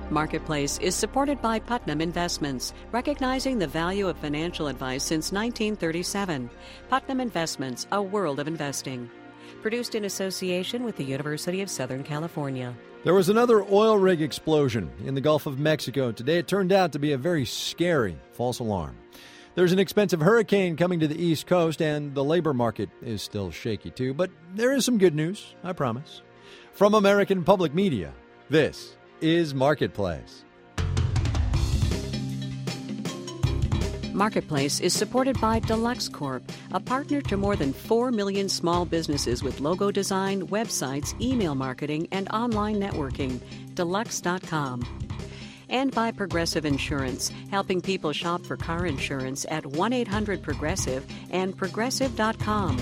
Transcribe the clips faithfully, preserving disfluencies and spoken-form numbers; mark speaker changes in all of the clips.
Speaker 1: Marketplace is supported by Putnam Investments, recognizing the value of financial advice since nineteen thirty-seven. Putnam Investments, a world of investing. Produced in association with the University of Southern California.
Speaker 2: There was another oil rig explosion in the Gulf of Mexico today. It turned out to be a very scary false alarm. There's an expensive hurricane coming to the East Coast, and the labor market is still shaky too. But there is some good news, I promise. From American Public Media, this is Marketplace.
Speaker 1: Marketplace is supported by Deluxe Corp, a partner to more than four million small businesses with logo design, websites, email marketing, and online networking. Deluxe dot com. And by Progressive Insurance, helping people shop for car insurance at one eight hundred Progressive and Progressive dot com.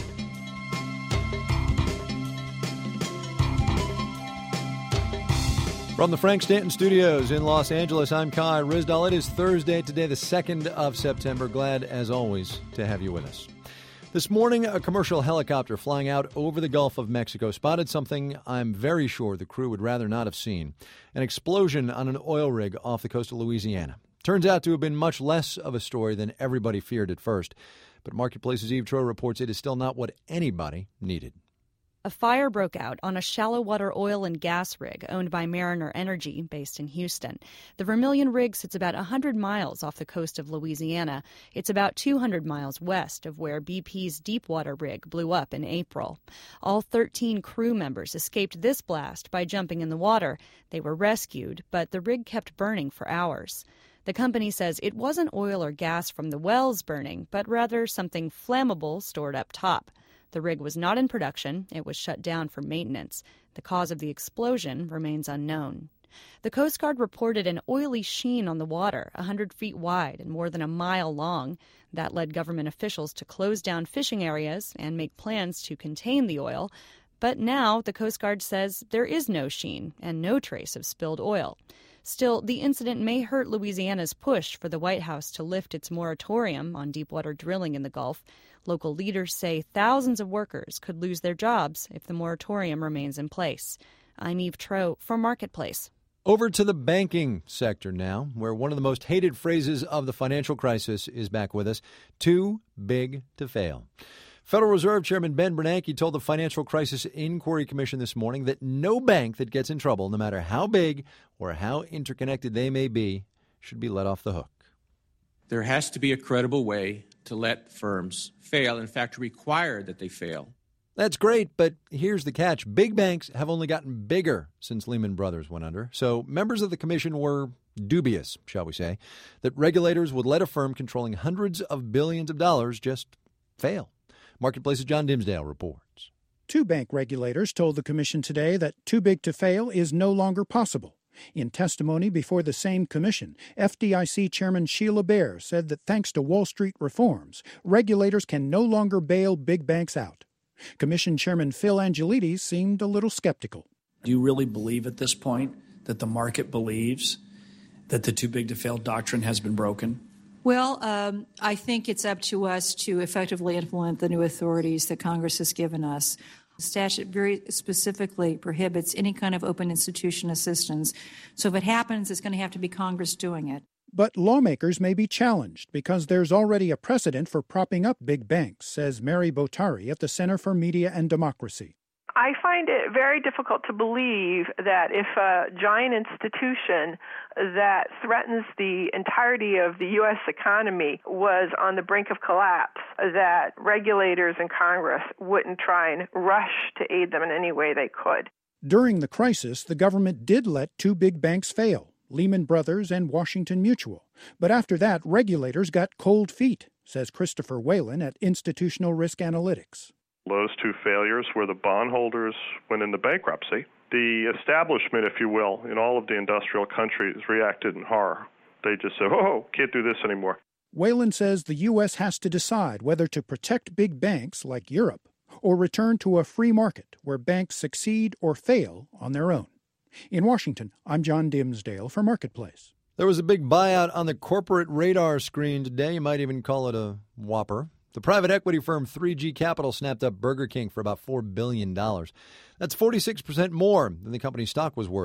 Speaker 2: From the Frank Stanton Studios in Los Angeles, I'm Kai Ryssdal. It is Thursday, today the second of September. Glad, as always, to have you with us. This morning, a commercial helicopter flying out over the Gulf of Mexico spotted something I'm very sure the crew would rather not have seen, an explosion on an oil rig off the coast of Louisiana. Turns out to have been much less of a story than everybody feared at first. But Marketplace's Eve Troeh reports it is still not what anybody needed.
Speaker 3: A fire broke out on a shallow water oil and gas rig owned by Mariner Energy, based in Houston. The Vermilion rig sits about one hundred miles off the coast of Louisiana. It's about two hundred miles west of where B P's Deepwater rig blew up in April. All thirteen crew members escaped this blast by jumping in the water. They were rescued, but the rig kept burning for hours. The company says it wasn't oil or gas from the wells burning, but rather something flammable stored up top. The rig was not in production. It was shut down for maintenance. The cause of the explosion remains unknown. The Coast Guard reported an oily sheen on the water, one hundred feet wide and more than a mile long. That led government officials to close down fishing areas and make plans to contain the oil. But now the Coast Guard says there is no sheen and no trace of spilled oil. Still, the incident may hurt Louisiana's push for the White House to lift its moratorium on deepwater drilling in the Gulf. Local leaders say thousands of workers could lose their jobs if the moratorium remains in place. I'm Eve Troeh for Marketplace.
Speaker 2: Over to the banking sector now, where one of the most hated phrases of the financial crisis is back with us: too big to fail. Federal Reserve Chairman Ben Bernanke told the Financial Crisis Inquiry Commission this morning that no bank that gets in trouble, no matter how big or how interconnected they may be, should be let off the hook.
Speaker 4: There has to be a credible way to let firms fail, in fact, require that they fail.
Speaker 2: That's great, but here's the catch. Big banks have only gotten bigger since Lehman Brothers went under. So members of the commission were dubious, shall we say, that regulators would let a firm controlling hundreds of billions of dollars just fail. Marketplace's John Dimsdale reports.
Speaker 5: Two bank regulators told the commission today that too big to fail is no longer possible. In testimony before the same commission, F D I C Chairman Sheila Bair said that thanks to Wall Street reforms, regulators can no longer bail big banks out. Commission Chairman Phil Angelides seemed a little skeptical.
Speaker 6: Do you really believe at this point that the market believes that the too big to fail doctrine has been broken?
Speaker 7: Well, um, I think it's up to us to effectively implement the new authorities that Congress has given us. The statute very specifically prohibits any kind of open institution assistance. So if it happens, it's going to have to be Congress doing it.
Speaker 5: But lawmakers may be challenged because there's already a precedent for propping up big banks, says Mary Botari at the Center for Media and Democracy.
Speaker 8: I find it very difficult to believe that if a giant institution that threatens the entirety of the U S economy was on the brink of collapse, that regulators in Congress wouldn't try and rush to aid them in any way they could.
Speaker 5: During the crisis, the government did let two big banks fail, Lehman Brothers and Washington Mutual. But after that, regulators got cold feet, says Christopher Whalen at Institutional Risk Analytics.
Speaker 9: Those two failures where the bondholders went into bankruptcy. The establishment, if you will, in all of the industrial countries reacted in horror. They just said, oh, can't do this anymore.
Speaker 5: Whalen says the U S has to decide whether to protect big banks like Europe or return to a free market where banks succeed or fail on their own. In Washington, I'm John Dimsdale for Marketplace.
Speaker 2: There was a big buyout on the corporate radar screen today. You might even call it a whopper. The private equity firm three G Capital snapped up Burger King for about four billion dollars. That's forty-six percent more than the company's stock was worth.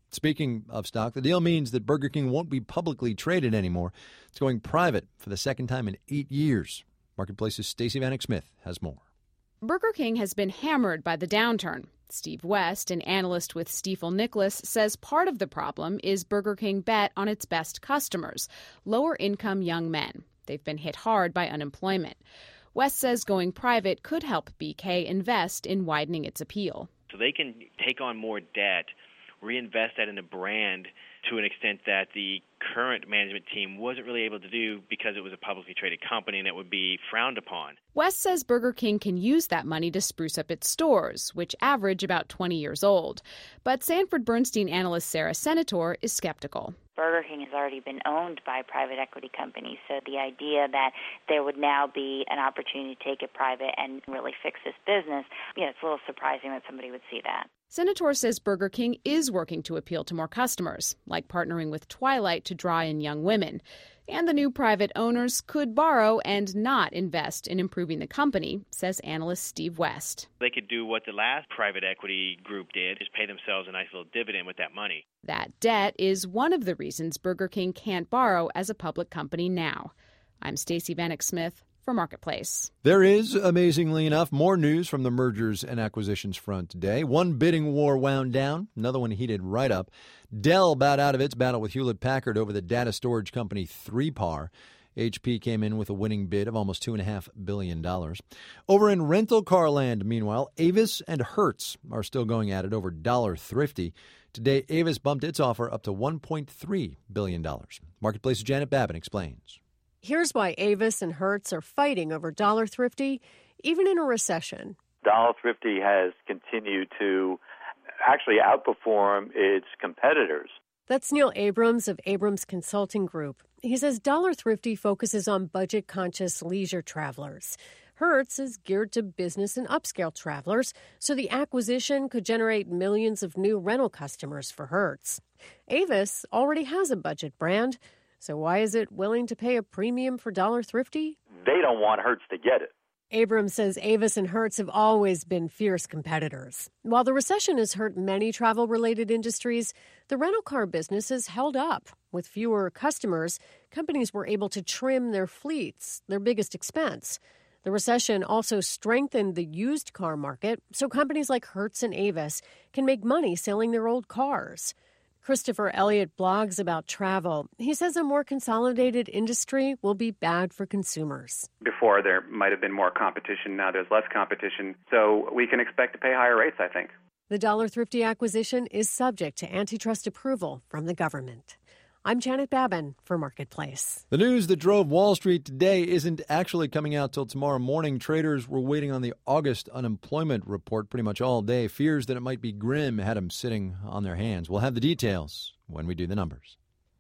Speaker 2: Speaking of stock, the deal means that Burger King won't be publicly traded anymore. It's going private for the second time in eight years. Marketplace's Stacey Vanek Smith has more.
Speaker 10: Burger King has been hammered by the downturn. Steve West, an analyst with Stifel Nicolaus, says part of the problem is Burger King bet on its best customers, lower-income young men. They've been hit hard by unemployment. West says going private could help B K invest in widening its appeal.
Speaker 11: So they can take on more debt, reinvest that in the brand to an extent that the current management team wasn't really able to do because it was a publicly traded company and it would be frowned upon.
Speaker 10: West says Burger King can use that money to spruce up its stores, which average about twenty years old. But Sanford Bernstein analyst Sarah Senator is skeptical.
Speaker 12: Burger King has already been owned by private equity companies, so the idea that there would now be an opportunity to take it private and really fix this business, you know, it's a little surprising that somebody would see that.
Speaker 10: Senator says Burger King is working to appeal to more customers, like partnering with Twilight to draw in young women. And the new private owners could borrow and not invest in improving the company, says analyst Steve West.
Speaker 11: They could do what the last private equity group did, just pay themselves a nice little dividend with that money.
Speaker 10: That debt is one of the reasons Burger King can't borrow as a public company now. I'm Stacey Vanek Smith for Marketplace.
Speaker 2: There is, amazingly enough, more news from the mergers and acquisitions front today. One bidding war wound down, another one heated right up. Dell bowed out of its battle with Hewlett-Packard over the data storage company three par. H P came in with a winning bid of almost two point five billion dollars. Over in rental car land, meanwhile, Avis and Hertz are still going at it over Dollar Thrifty. Today, Avis bumped its offer up to one point three billion dollars. Marketplace's Janet Babin explains.
Speaker 13: Here's why Avis and Hertz are fighting over Dollar Thrifty, even in a recession.
Speaker 14: Dollar Thrifty has continued to actually outperform its competitors.
Speaker 13: That's Neil Abrams of Abrams Consulting Group. He says Dollar Thrifty focuses on budget-conscious leisure travelers. Hertz is geared to business and upscale travelers, so the acquisition could generate millions of new rental customers for Hertz. Avis already has a budget brand, so why is it willing to pay a premium for Dollar Thrifty?
Speaker 14: They don't want Hertz to get it.
Speaker 13: Abrams says Avis and Hertz have always been fierce competitors. While the recession has hurt many travel-related industries, the rental car business has held up. With fewer customers, companies were able to trim their fleets, their biggest expense. The recession also strengthened the used car market, so companies like Hertz and Avis can make money selling their old cars. Christopher Elliott blogs about travel. He says a more consolidated industry will be bad for consumers.
Speaker 15: Before, there might have been more competition. Now there's less competition. So we can expect to pay higher rates, I think.
Speaker 13: The Dollar Thrifty acquisition is subject to antitrust approval from the government. I'm Janet Babin for Marketplace.
Speaker 2: The news that drove Wall Street today isn't actually coming out till tomorrow morning. Traders were waiting on the August unemployment report pretty much all day. Fears that it might be grim had them sitting on their hands. We'll have the details when we do the numbers.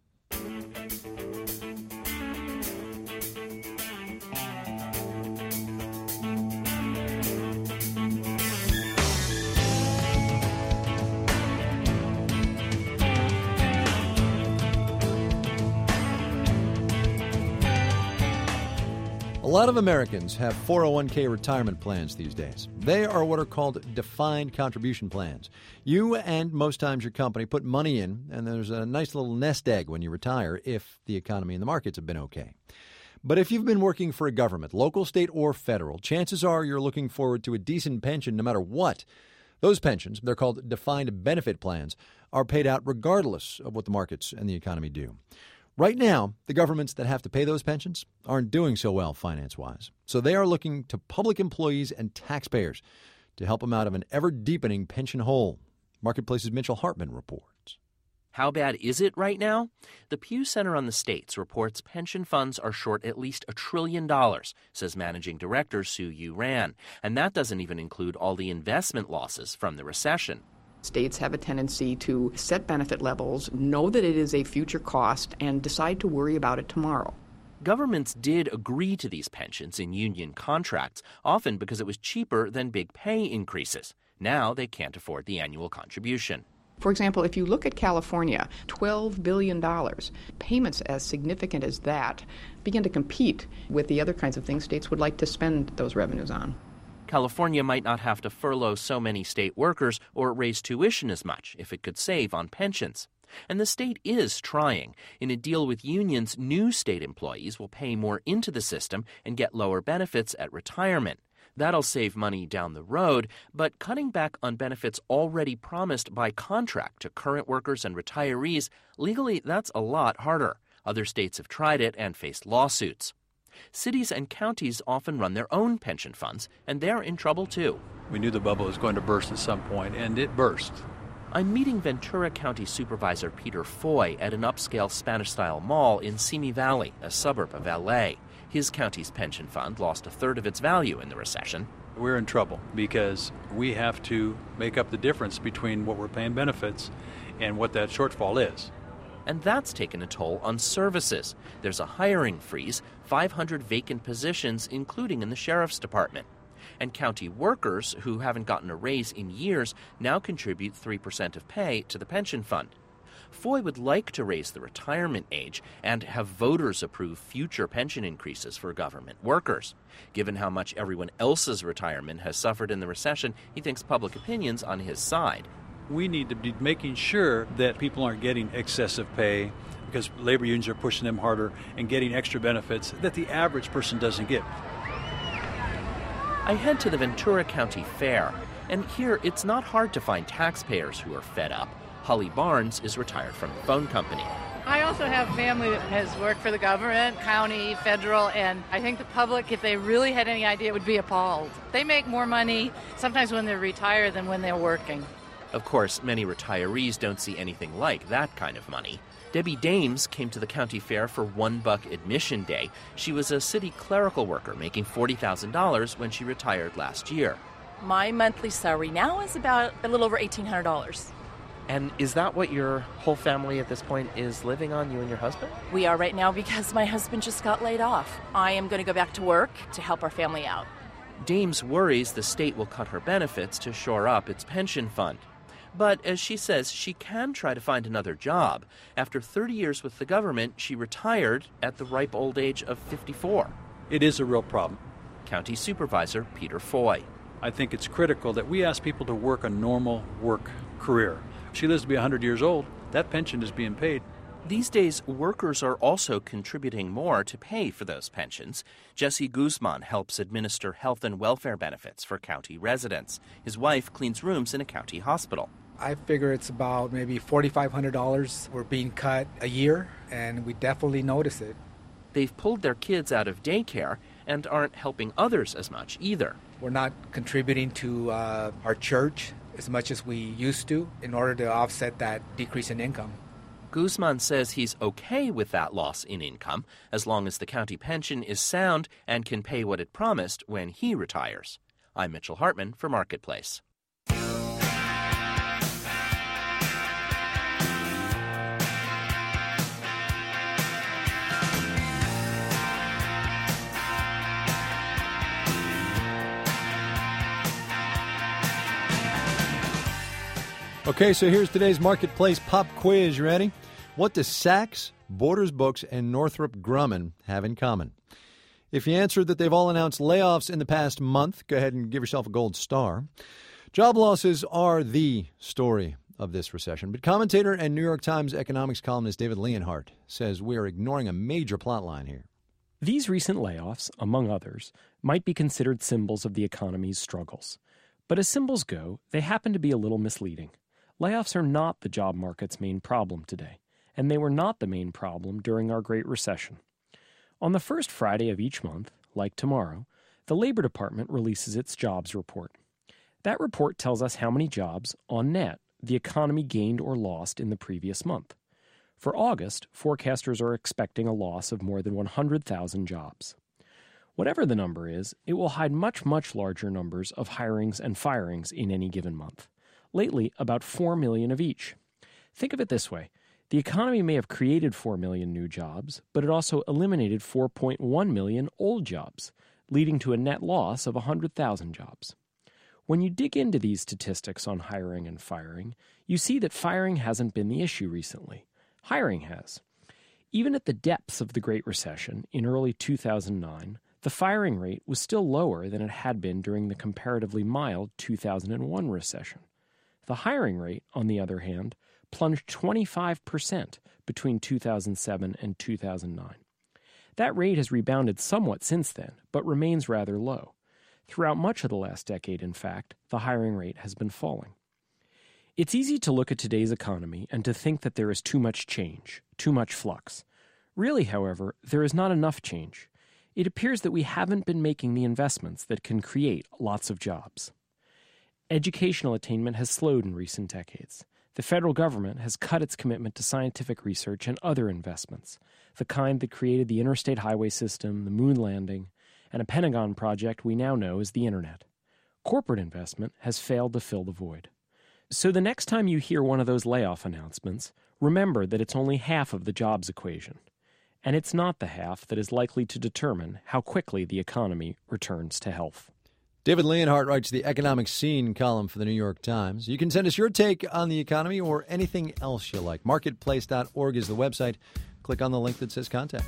Speaker 2: A lot of Americans have four oh one k retirement plans these days. They are what are called defined contribution plans. You and most times your company put money in, and there's a nice little nest egg when you retire if the economy and the markets have been okay. But if you've been working for a government, local, state, or federal, chances are you're looking forward to a decent pension no matter what. Those pensions, they're called defined benefit plans, are paid out regardless of what the markets and the economy do. Right now, the governments that have to pay those pensions aren't doing so well finance-wise. So they are looking to public employees and taxpayers to help them out of an ever-deepening pension hole. Marketplace's Mitchell Hartman reports.
Speaker 16: How bad is it right now? The Pew Center on the States reports pension funds are short at least a trillion dollars, says Managing Director Sue Yu Ran. And that doesn't even include all the investment losses from the recession.
Speaker 17: States have a tendency to set benefit levels, know that it is a future cost, and decide to worry about it tomorrow.
Speaker 16: Governments did agree to these pensions in union contracts, often because it was cheaper than big pay increases. Now they can't afford the annual contribution.
Speaker 17: For example, if you look at California, twelve billion dollars, payments as significant as that begin to compete with the other kinds of things states would like to spend those revenues on.
Speaker 16: California might not have to furlough so many state workers or raise tuition as much if it could save on pensions. And the state is trying. In a deal with unions, new state employees will pay more into the system and get lower benefits at retirement. That'll save money down the road, but cutting back on benefits already promised by contract to current workers and retirees, legally that's a lot harder. Other states have tried it and faced lawsuits. Cities and counties often run their own pension funds, and they're in trouble too.
Speaker 18: We knew the bubble was going to burst at some point, and it burst.
Speaker 16: I'm meeting Ventura County Supervisor Peter Foy at an upscale Spanish-style mall in Simi Valley, a suburb of L A. His county's pension fund lost a third of its value in the recession.
Speaker 18: We're in trouble because we have to make up the difference between what we're paying benefits and what that shortfall is.
Speaker 16: And that's taken a toll on services. There's a hiring freeze, five hundred vacant positions, including in the sheriff's department. And county workers who haven't gotten a raise in years now contribute three percent of pay to the pension fund. Foy would like to raise the retirement age and have voters approve future pension increases for government workers. Given how much everyone else's retirement has suffered in the recession, he thinks public opinion's on his side.
Speaker 18: We need to be making sure that people aren't getting excessive pay because labor unions are pushing them harder and getting extra benefits that the average person doesn't get.
Speaker 16: I head to the Ventura County Fair, and here it's not hard to find taxpayers who are fed up. Holly Barnes is retired from the phone company.
Speaker 19: I also have family that has worked for the government, county, federal, and I think the public, if they really had any idea, would be appalled. They make more money sometimes when they're retired than when they're working.
Speaker 16: Of course, many retirees don't see anything like that kind of money. Debbie Dames came to the county fair for one buck admission day. She was a city clerical worker making forty thousand dollars when she retired last year.
Speaker 20: My monthly salary now is about a little over eighteen hundred dollars.
Speaker 16: And is that what your whole family at this point is living on, you and your husband?
Speaker 20: We are right now because my husband just got laid off. I am going to go back to work to help our family out.
Speaker 16: Dames worries the state will cut her benefits to shore up its pension fund. But as she says, she can try to find another job. After thirty years with the government, she retired at the ripe old age of fifty-four.
Speaker 18: It is a real problem.
Speaker 16: County Supervisor Peter Foy.
Speaker 18: I think it's critical that we ask people to work a normal work career. If she lives to be one hundred years old, that pension is being paid.
Speaker 16: These days, workers are also contributing more to pay for those pensions. Jesse Guzman helps administer health and welfare benefits for county residents. His wife cleans rooms in a county hospital.
Speaker 21: I figure it's about maybe four thousand five hundred dollars we're being cut a year, and we definitely notice it.
Speaker 16: They've pulled their kids out of daycare and aren't helping others as much either.
Speaker 21: We're not contributing to uh, our church as much as we used to in order to offset that decrease in income.
Speaker 16: Guzman says he's okay with that loss in income as long as the county pension is sound and can pay what it promised when he retires. I'm Mitchell Hartman for Marketplace.
Speaker 2: Okay, so here's today's Marketplace pop quiz. You ready? What do Saks, Borders Books, and Northrop Grumman have in common? If you answered that they've all announced layoffs in the past month, go ahead and give yourself a gold star. Job losses are the story of this recession, but commentator and New York Times economics columnist David Leonhardt says we are ignoring a major plot line here.
Speaker 22: These recent layoffs, among others, might be considered symbols of the economy's struggles. But as symbols go, they happen to be a little misleading. Layoffs are not the job market's main problem today, and they were not the main problem during our Great Recession. On the first Friday of each month, like tomorrow, the Labor Department releases its jobs report. That report tells us how many jobs, on net, the economy gained or lost in the previous month. For August, forecasters are expecting a loss of more than one hundred thousand jobs. Whatever the number is, it will hide much, much larger numbers of hirings and firings in any given month. Lately, about four million of each. Think of it this way. The economy may have created four million new jobs, but it also eliminated four point one million old jobs, leading to a net loss of one hundred thousand jobs. When you dig into these statistics on hiring and firing, you see that firing hasn't been the issue recently. Hiring has. Even at the depths of the Great Recession in early two thousand nine, The firing rate was still lower than it had been during the comparatively mild two thousand one recession. The hiring rate, on the other hand, plunged twenty-five percent between two thousand seven and two thousand nine. That rate has rebounded somewhat since then, but remains rather low. Throughout much of the last decade, in fact, the hiring rate has been falling. It's easy to look at today's economy and to think that there is too much change, too much flux. Really, however, there is not enough change. It appears that we haven't been making the investments that can create lots of jobs. Educational attainment has slowed in recent decades. The federal government has cut its commitment to scientific research and other investments, the kind that created the interstate highway system, the moon landing, and a Pentagon project we now know as the Internet. Corporate investment has failed to fill the void. So the next time you hear one of those layoff announcements, remember that it's only half of the jobs equation. And it's not the half that is likely to determine how quickly the economy returns to health.
Speaker 2: David Leonhardt writes the Economic Scene column for the New York Times. You can send us your take on the economy or anything else you like. marketplace dot org is the website. Click on the link that says contact.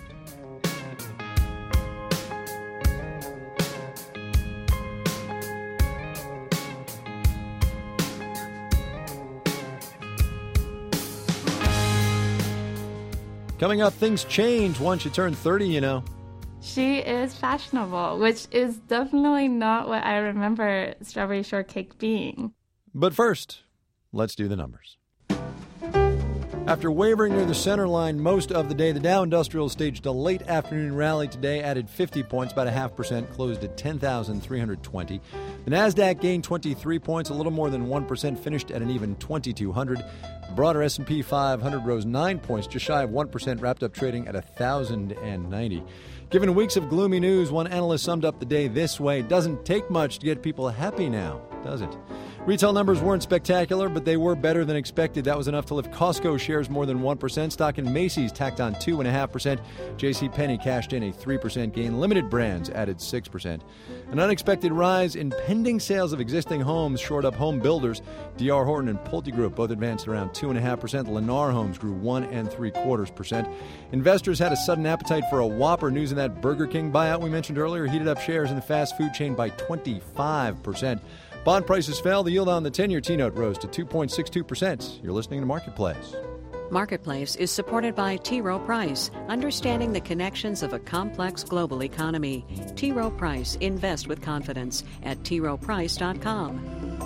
Speaker 2: Coming up, things change once you turn thirty, you know.
Speaker 1: She is fashionable, which is definitely not what I remember Strawberry Shortcake being.
Speaker 2: But first, let's do the numbers. After wavering near the center line most of the day, the Dow Industrial staged a late afternoon rally today, added fifty points, about a half percent, closed at ten thousand three hundred twenty. The Nasdaq gained twenty-three points, a little more than one percent, finished at an even twenty-two hundred. The broader S and P five hundred rose nine points, just shy of one percent, wrapped up trading at one thousand ninety. Given weeks of gloomy news, one analyst summed up the day this way: it doesn't take much to get people happy now, does it? Retail numbers weren't spectacular, but they were better than expected. That was enough to lift Costco shares more than one percent. Stock in Macy's tacked on two point five percent. JCPenney cashed in a three percent gain. Limited Brands added six percent. An unexpected rise in pending sales of existing homes shored up home builders. D R Horton and PulteGroup both advanced around two point five percent. Lennar Homes grew one and three quarters percent. Investors had a sudden appetite for a Whopper. News in that Burger King buyout we mentioned earlier heated up shares in the fast food chain by twenty-five percent. Bond prices fell. The yield on the ten-year T-note rose to two point six two percent. You're listening to Marketplace.
Speaker 3: Marketplace is supported by T. Rowe Price, understanding the connections of a complex global economy. T. Rowe Price, invest with confidence at T Rowe Price dot com.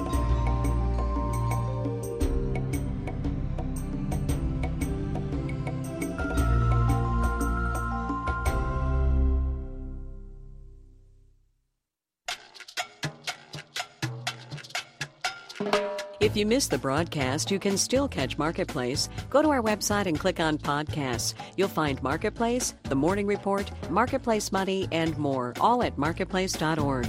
Speaker 3: If you missed the broadcast, you can still catch Marketplace. Go to our website and click on podcasts. You'll find Marketplace, The Morning Report, Marketplace Money, and more, all at marketplace dot org.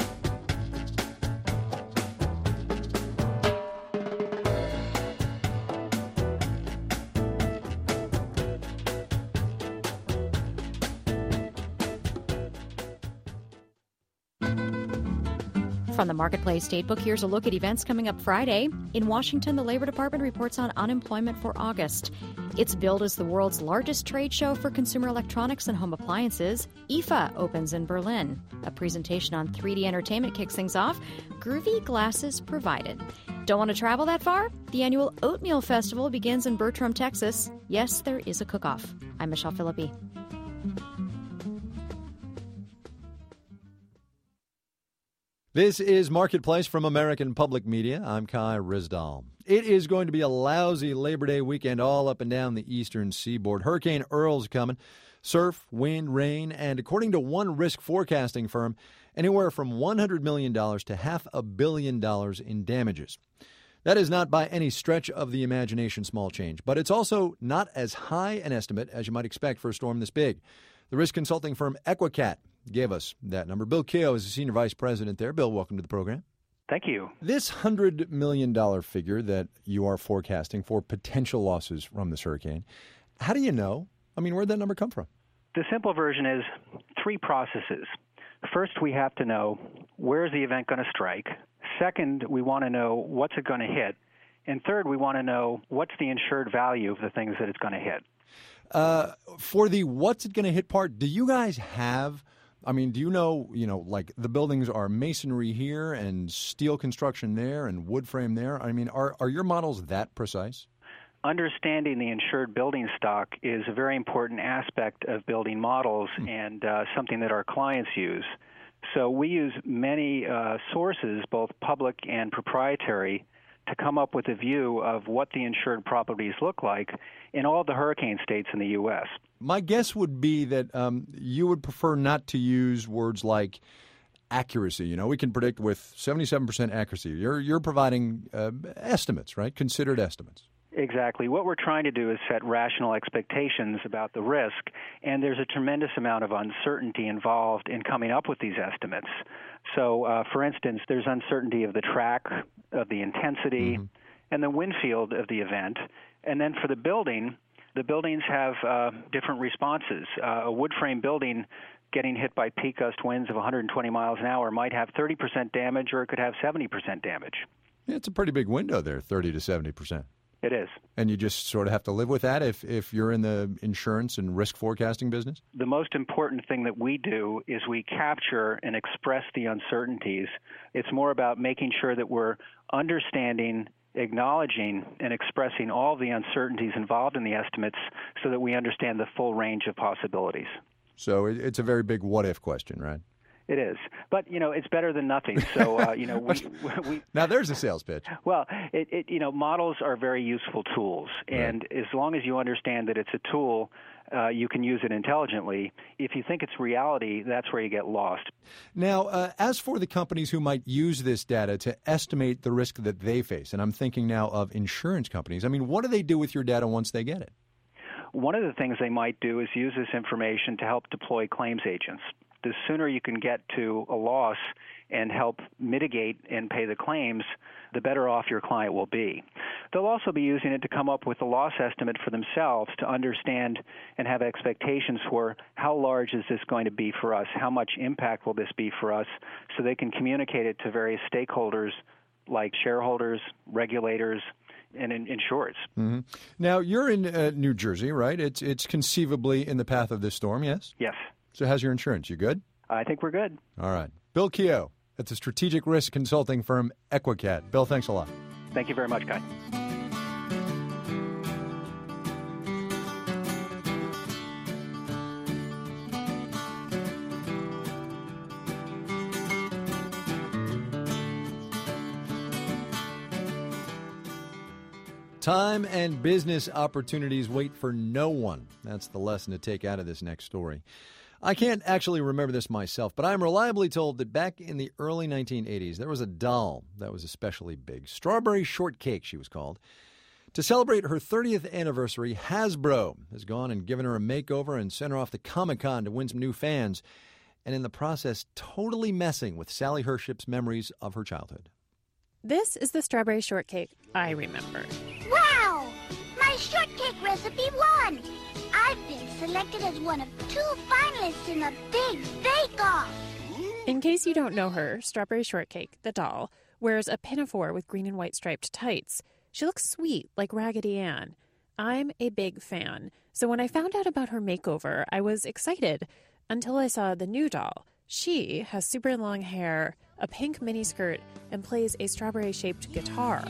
Speaker 23: From the Marketplace Datebook, here's a look at events coming up Friday. In Washington, the Labor Department reports on unemployment for August. It's billed as the world's largest trade show for consumer electronics and home appliances. I F A opens in Berlin. A presentation on three D entertainment kicks things off. Groovy glasses provided. Don't want to travel that far? The annual Oatmeal Festival begins in Bertram, Texas. Yes, there is a cook-off. I'm Michelle Philippi.
Speaker 2: This is Marketplace from American Public Media. I'm Kai Ryssdal. It is going to be a lousy Labor Day weekend all up and down the eastern seaboard. Hurricane Earl's coming. Surf, wind, rain, and according to one risk forecasting firm, anywhere from one hundred million dollars to half a billion dollars in damages. That is not by any stretch of the imagination small change, but it's also not as high an estimate as you might expect for a storm this big. The risk consulting firm Equicat gave us that number. Bill Keogh is the senior vice president there. Bill, welcome to the program.
Speaker 24: Thank you.
Speaker 2: This one hundred million dollars figure that you are forecasting for potential losses from this hurricane, how do you know? I mean, where'd that number come from?
Speaker 24: The simple version is three processes. First, we have to know where is the event going to strike. Second, we want to know what's it going to hit. And third, we want to know what's the insured value of the things that it's going to hit.
Speaker 2: Uh, for the what's it going to hit part, do you guys have I mean, do you know, you know, like the buildings are masonry here and steel construction there and wood frame there? I mean, are, are your models that precise?
Speaker 24: Understanding the insured building stock is a very important aspect of building models
Speaker 2: hmm.
Speaker 24: and uh, something that our clients use. So we use many uh, sources, both public and proprietary, to come up with a view of what the insured properties look like in all the hurricane states in the U S.
Speaker 2: My guess would be that um, you would prefer not to use words like accuracy. You know, we can predict with seventy-seven percent accuracy. You're, you're providing uh, estimates, right? Considered estimates.
Speaker 24: Exactly. What we're trying to do is set rational expectations about the risk, and there's a tremendous amount of uncertainty involved in coming up with these estimates. So, uh, for instance, there's uncertainty of the track, of the intensity, mm-hmm. and the wind field of the event. And then for the building, the buildings have uh, different responses. Uh, a wood frame building getting hit by peak gust winds of one hundred twenty miles an hour might have thirty percent damage, or it could have seventy percent damage.
Speaker 2: Yeah, it's a pretty big window there, thirty to seventy percent.
Speaker 24: It is.
Speaker 2: And you just sort of have to live with that if, if you're in the insurance and risk forecasting business?
Speaker 24: The most important thing that we do is we capture and express the uncertainties. It's more about making sure that we're understanding, acknowledging, and expressing all the uncertainties involved in the estimates so that we understand the full range of possibilities.
Speaker 2: So it's a very big what-if question, right?
Speaker 24: It is. But, you know, it's better than nothing. So, uh, you know, we, we...
Speaker 2: Now, there's a sales pitch.
Speaker 24: Well, it, it, you know, models are very useful tools. And right. as long as you understand that it's a tool, uh, you can use it intelligently. If you think it's reality, that's where you get lost.
Speaker 2: Now, uh, as for the companies who might use this data to estimate the risk that they face, and I'm thinking now of insurance companies, I mean, what do they do with your data once they get it?
Speaker 24: One of the things they might do is use this information to help deploy claims agents. The sooner you can get to a loss and help mitigate and pay the claims, the better off your client will be. They'll also be using it to come up with a loss estimate for themselves to understand and have expectations for how large is this going to be for us, how much impact will this be for us, so they can communicate it to various stakeholders like shareholders, regulators, and in, insurers.
Speaker 2: Mm-hmm. Now, you're in uh, New Jersey, right? It's, it's conceivably in the path of this storm, yes?
Speaker 24: Yes.
Speaker 2: So how's your insurance? You good?
Speaker 24: I think we're good.
Speaker 2: All right. Bill Keogh at the strategic risk consulting firm Equicat. Bill, thanks a lot.
Speaker 24: Thank you very much, Guy.
Speaker 2: Time and business opportunities wait for no one. That's the lesson to take out of this next story. I can't actually remember this myself, but I'm reliably told that back in the early nineteen eighties, there was a doll that was especially big. Strawberry Shortcake, she was called. To celebrate her thirtieth anniversary, Hasbro has gone and given her a makeover and sent her off to Comic-Con to win some new fans, and in the process, totally messing with Sally Hership's memories of her childhood.
Speaker 4: This is the Strawberry Shortcake I remember.
Speaker 6: Wow! My shortcake recipe won! I've been selected as one of two finalists in a big bake-off.
Speaker 4: In case you don't know her, Strawberry Shortcake, the doll, wears a pinafore with green and white striped tights. She looks sweet, like Raggedy Ann. I'm a big fan, so when I found out about her makeover, I was excited until I saw the new doll. She has super long hair, a pink miniskirt, and plays a strawberry-shaped guitar.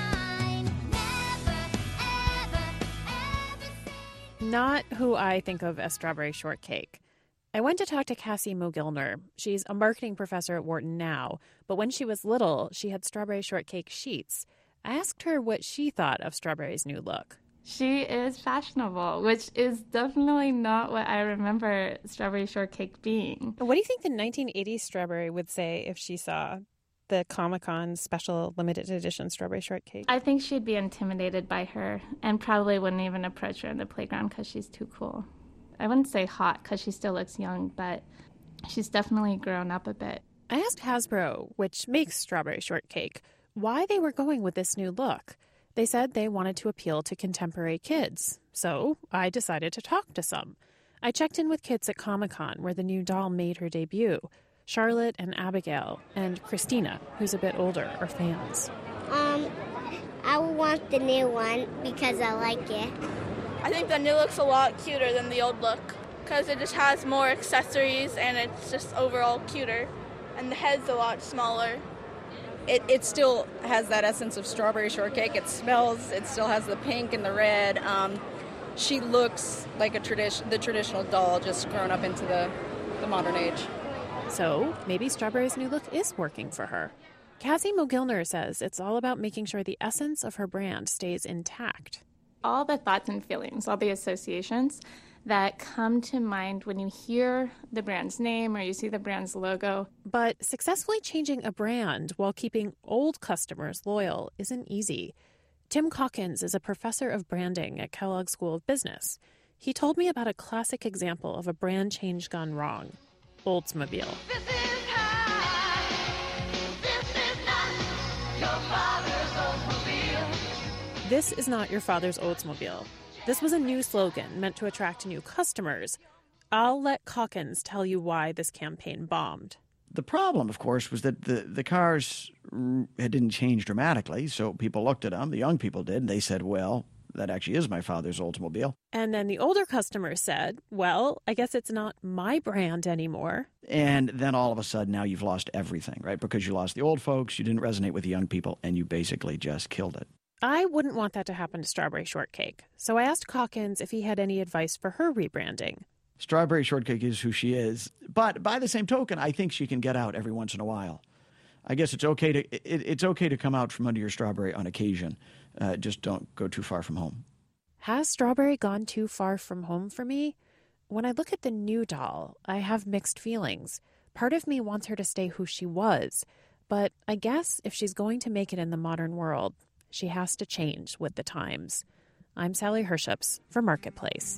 Speaker 4: Not who I think of as Strawberry Shortcake. I went to talk to Cassie Mogilner. She's a marketing professor at Wharton now, but when she was little, she had Strawberry Shortcake sheets. I asked her what she thought of Strawberry's new look.
Speaker 1: She is fashionable, which is definitely not what I remember Strawberry Shortcake being.
Speaker 4: What do you think the nineteen eighties Strawberry would say if she saw the Comic-Con special limited edition Strawberry Shortcake?
Speaker 1: I think she'd be intimidated by her and probably wouldn't even approach her in the playground because she's too cool. I wouldn't say hot because she still looks young, but she's definitely grown up a bit.
Speaker 4: I asked Hasbro, which makes Strawberry Shortcake, why they were going with this new look. They said they wanted to appeal to contemporary kids, so I decided to talk to some. I checked in with kids at Comic-Con, where the new doll made her debut. Charlotte and Abigail and Christina, who's a bit older, are fans.
Speaker 6: Um, I want the new one because I like it.
Speaker 7: I think the new look's a lot cuter than the old look,
Speaker 5: because it just has more accessories and it's just overall cuter. And the head's a lot smaller.
Speaker 7: It, it still has that essence of strawberry shortcake. It smells, it still has the pink and the red. Um, she looks like a tradition, the traditional doll, just grown up into the, the modern age.
Speaker 4: So maybe Strawberry's new look is working for her. Cassie Mogilner says it's all about making sure the essence of her brand stays intact.
Speaker 1: All the thoughts and feelings, all the associations that come to mind when you hear the brand's name or you see the brand's logo.
Speaker 4: But successfully changing a brand while keeping old customers loyal isn't easy. Tim Calkins is a professor of branding at Kellogg School of Business. He told me about a classic example of a brand change gone wrong: Oldsmobile. This is not your father's Oldsmobile. This was a new slogan meant to attract new customers. I'll let Calkins tell you why this campaign bombed.
Speaker 8: The problem, of course, was that the, the cars didn't change dramatically, so people looked at them, the young people did, and they said, well, that actually is my father's Oldsmobile.
Speaker 4: And then the older customers said, well, I guess it's not my brand anymore.
Speaker 8: And then all of a sudden, now you've lost everything, right? Because you lost the old folks, you didn't resonate with the young people, and you basically just killed it.
Speaker 4: I wouldn't want that to happen to Strawberry Shortcake, so I asked Calkins if he had any advice for her rebranding.
Speaker 8: Strawberry Shortcake is who she is, but by the same token, I think she can get out every once in a while. I guess it's okay to it, it's okay to come out from under your strawberry on occasion. Uh, just don't go too far from home.
Speaker 4: Has Strawberry gone too far from home for me? When I look at the new doll, I have mixed feelings. Part of me wants her to stay who she was, but I guess if she's going to make it in the modern world, she has to change with the times. I'm Sally Herships for Marketplace.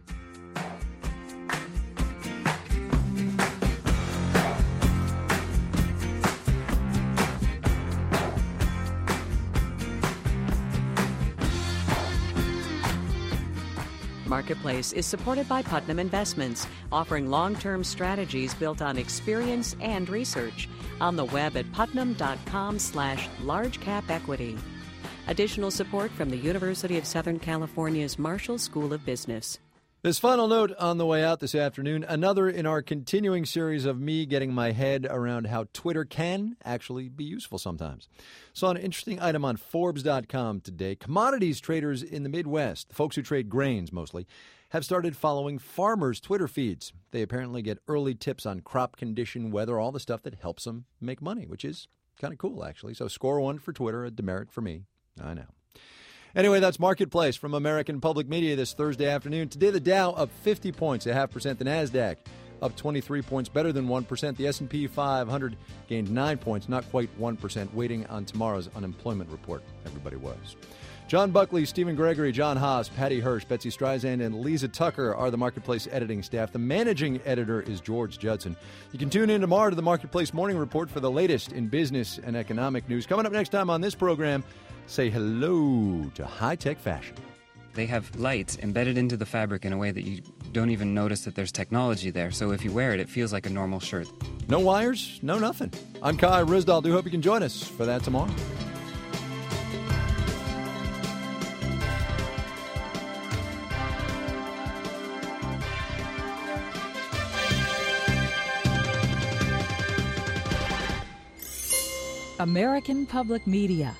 Speaker 3: Marketplace is supported by Putnam Investments, offering long-term strategies built on experience and research. On the web at putnam.com slash large cap equity. Additional support from the University of Southern California's Marshall School of Business.
Speaker 2: This final note on the way out this afternoon, another in our continuing series of me getting my head around how Twitter can actually be useful sometimes. Saw an interesting item on Forbes dot com today. Commodities traders in the Midwest, the folks who trade grains mostly, have started following farmers' Twitter feeds. They apparently get early tips on crop condition, weather, all the stuff that helps them make money, which is kind of cool, actually. So score one for Twitter, a demerit for me. I know. Anyway, that's Marketplace from American Public Media this Thursday afternoon. Today, the Dow up fifty points, a half percent. The NASDAQ up twenty-three points, better than one percent. The S and P five hundred gained nine points, not quite one percent, waiting on tomorrow's unemployment report. Everybody was. John Buckley, Stephen Gregory, John Haas, Patty Hirsch, Betsy Streisand, and Lisa Tucker are the Marketplace editing staff. The managing editor is George Judson. You can tune in tomorrow to the Marketplace Morning Report for the latest in business and economic news. Coming up next time on this program, say hello to high-tech fashion.
Speaker 9: They have lights embedded into the fabric in a way that you don't even notice that there's technology there. So if you wear it, it feels like a normal shirt.
Speaker 2: No wires, no nothing. I'm Kai Ryssdal. Do hope you can join us for that tomorrow.
Speaker 25: American Public Media.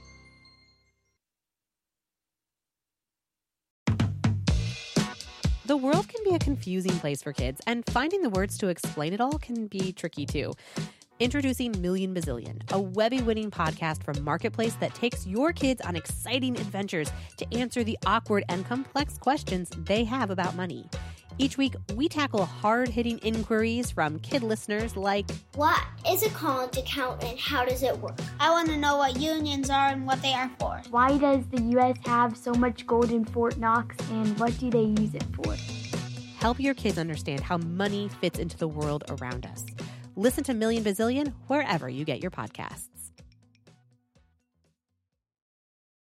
Speaker 26: The world can be a confusing place for kids, and finding the words to explain it all can be tricky too. Introducing Million Bazillion, a Webby-winning podcast from Marketplace that takes your kids on exciting adventures to answer the awkward and complex questions they have about money. Each week, we tackle hard-hitting inquiries from kid listeners like,
Speaker 27: what is a college account and how does it work? I want to know what unions are and what they are for.
Speaker 28: Why does the U S have so much gold in Fort Knox and what do they use it for?
Speaker 26: Help your kids understand how money fits into the world around us. Listen to Million Bazillion wherever you get your podcasts.